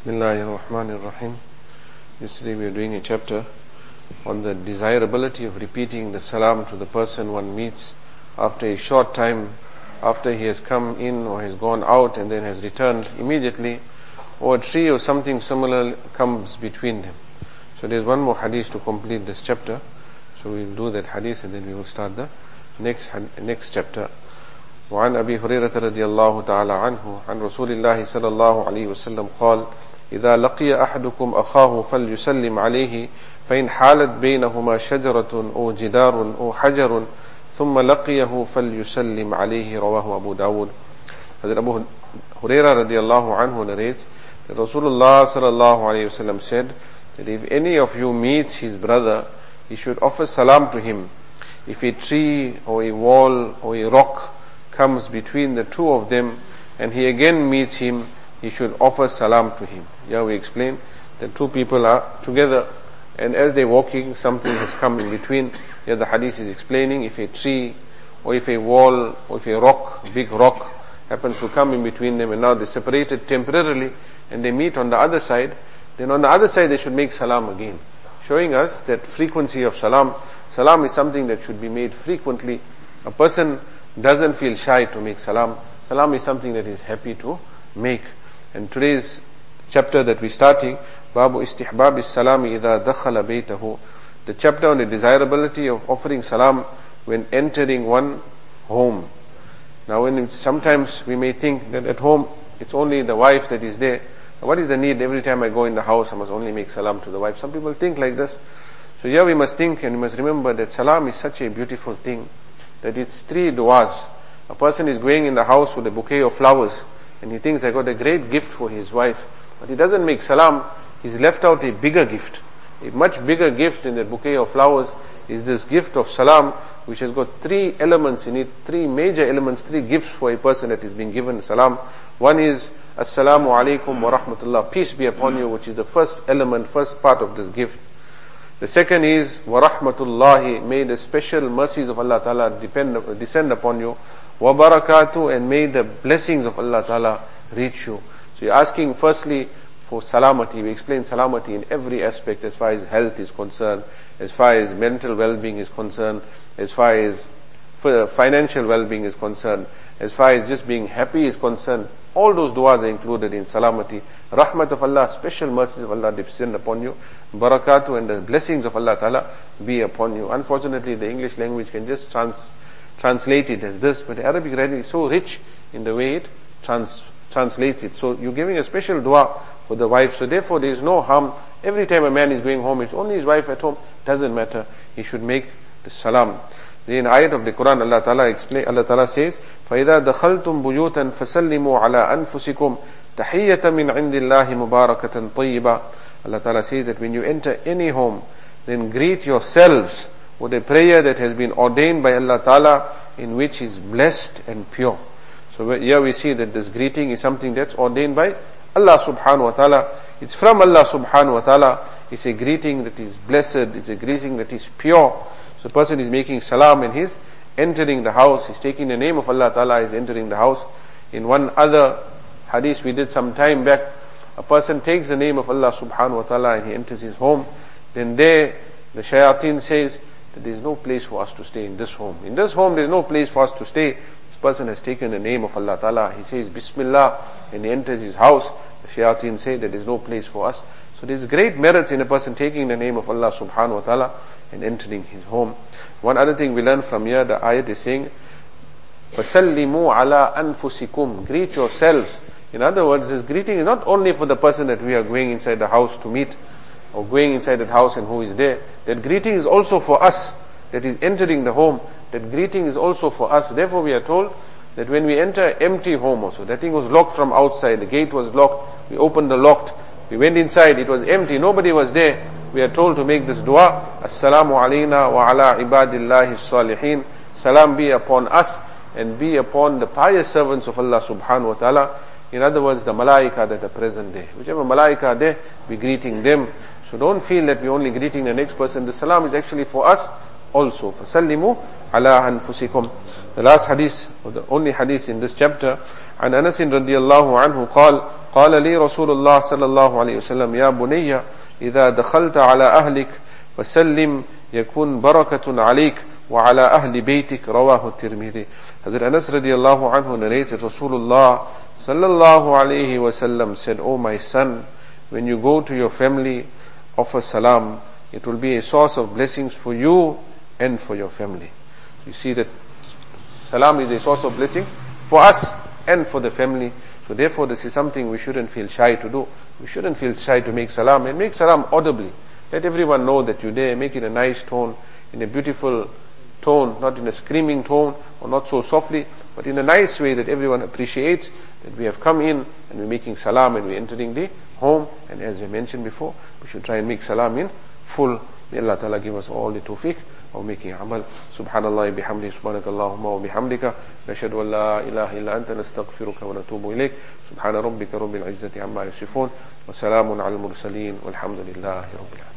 Bismillahirrahmanirrahim. Yesterday we were doing a chapter on the desirability of repeating the salam to the person one meets after a short time, after he has come in or has gone out and then has returned immediately, or a tree or something similar comes between them. So there's one more hadith to complete this chapter. So we'll do that hadith and then we will start the next chapter. وعن أبي هريرة رضي الله تعالى عنه عن رسول الله صلى الله عليه وسلم قال إذا لقي أحدكم أخاه فليسلم عليه فإن حالت بينهما شجرة أو جدار أو حجر ثم لقيه فليسلم عليه رواه أبو داود. Hazrat Abu Hurairah radiallahu anhu narrates that Rasulullah sallallahu alayhi wasallam said that if any of you meets his brother, he should offer salam to him. If a tree or a wall or a rock comes between the two of them and he again meets him, he should offer salam to him. Here we explain that two people are together and as they're walking, something has come in between. Here the hadith is explaining if a tree or if a wall or if a rock, big rock happens to come in between them and now they're separated temporarily and they meet on the other side, then on the other side they should make salam again, showing us that frequency of salam. Salam is something that should be made frequently. A person doesn't feel shy to make salam. Salam is something that is happy to make. And today's chapter that we're starting, Babu Istihbab Salami Idha Dakhala Baytahu, the chapter on the desirability of offering salam when entering one home. Now sometimes we may think that at home it's only the wife that is there. What is the need? Every time I go in the house I must only make salam to the wife. Some people think like this. So here we must think and we must remember that salam is such a beautiful thing that it's 3 du'as. A person is going in the house with a bouquet of flowers and he thinks I got a great gift for his wife, but he doesn't make salam. He's left out a bigger gift. A much bigger gift in the bouquet of flowers is this gift of salam, which has got 3 elements in it, 3 major elements, 3 gifts for a person that is being given salam. One is Assalamu alaikum wa rahmatullah, peace be upon you, which is the first element, first part of this gift. The second is wa rahmatullahi, may the special mercies of Allah Ta'ala descend upon you, wa barakatuh, and may the blessings of Allah Ta'ala reach you. So you're asking firstly for salamati. We explain salamati in every aspect, as far as health is concerned, as far as mental well-being is concerned, as far as financial well-being is concerned, as far as just being happy is concerned. All those du'as are included in salamati. Rahmat of Allah, special mercies of Allah descend upon you. Barakatuh, and the blessings of Allah Ta'ala be upon you. Unfortunately, the English language can just translate it as this, but the Arabic writing is so rich in the way it translates it. So you're giving a special dua for the wife. So therefore there is no harm. Every time a man is going home, it's only his wife at home. Doesn't matter. He should make the salam. In ayat of the Quran, Allah Ta'ala says, فَإِذَا دَخَلْتُمْ بُيُوتًا فَسَلِّمُوا عَلَىٰ أَنفُسِكُمْ تَحِيَّةً مِّنْ عِنْدِ اللَّهِ مُبَارَكَةً طَيِّبًا. Allah Ta'ala says that when you enter any home, then greet yourselves with a prayer that has been ordained by Allah Ta'ala, in which is blessed and pure. So here we see that this greeting is something that's ordained by Allah Subhanahu wa Ta'ala. It's from Allah Subhanahu wa Ta'ala. It's a greeting that is blessed. It's a greeting that is pure. So the person is making salam and he's entering the house. He's taking the name of Allah Ta'ala, he's entering the house. In one other hadith we did some time back, a person takes the name of Allah Subhanahu wa Ta'ala and he enters his home. Then there the shayateen says that there is no place for us to stay in this home. In this home there is no place for us to stay. This person has taken the name of Allah Ta'ala. He says Bismillah and he enters his house. The shayateen say that there is no place for us. So there is great merits in a person taking the name of Allah Subhanahu wa Ta'ala and entering his home. One other thing we learn from here, the ayat is saying فَسَلِّمُوا عَلَىٰ أَنفُسِكُمْ, greet yourselves. In other words, this greeting is not only for the person that we are going inside the house to meet or going inside that house and who is there. That greeting is also for us that is entering the home. That greeting is also for us. Therefore we are told that when we enter an empty home also, that thing was locked from outside, the gate was locked, we opened the locked, we went inside, it was empty, nobody was there. We are told to make this dua, Assalamu alayna wa ala ibadillahi salihin. Salam be upon us and be upon the pious servants of Allah Subhanahu wa Ta'ala. In other words, the malaika that are present there. Whichever malaika are there, we greeting them. So don't feel that we're only greeting the next person. The salam is actually for us also. فَسَلِّمُوا عَلَىٰ أَنفُسِكُمْ. the last hadith, or the only hadith in this chapter, عن أنس رضي الله عنه قال قال لي رسول الله صلى الله عليه وسلم يا بني إذا دخلت على أهلك فسلم يكون بركة عليك وعلى أهل بيتك رواه الترمذي. Hazrat Anas radiallahu anhu narrates that Rasulullah sallallahu alayhi wasallam said, "O my son, when you go to your family, offer salam. It will be a source of blessings for you and for your family." You see that salam is a source of blessing for us and for the family. So therefore this is something we shouldn't feel shy to do. We shouldn't feel shy to make salam, and make salam audibly. Let everyone know that you're there. Make it a nice tone, in a beautiful tone, not in a screaming tone or not so softly, but in a nice way that everyone appreciates that we have come in and we're making salam and we're entering the home. And as we mentioned before, we should try and make salam in full. May Allah Ta'ala give us all the tawfiq of making amal. Subhanallah bihamdi, subhanakallahumma wa bihamdika, nashhadu an la ilaha illa anta, nastaghfiruka wa natubu ilayk. Subhana rabbika rabbil izzati amma yasifun, wa salamun ala al-mursaleen, walhamdulillahi rabbil alamin.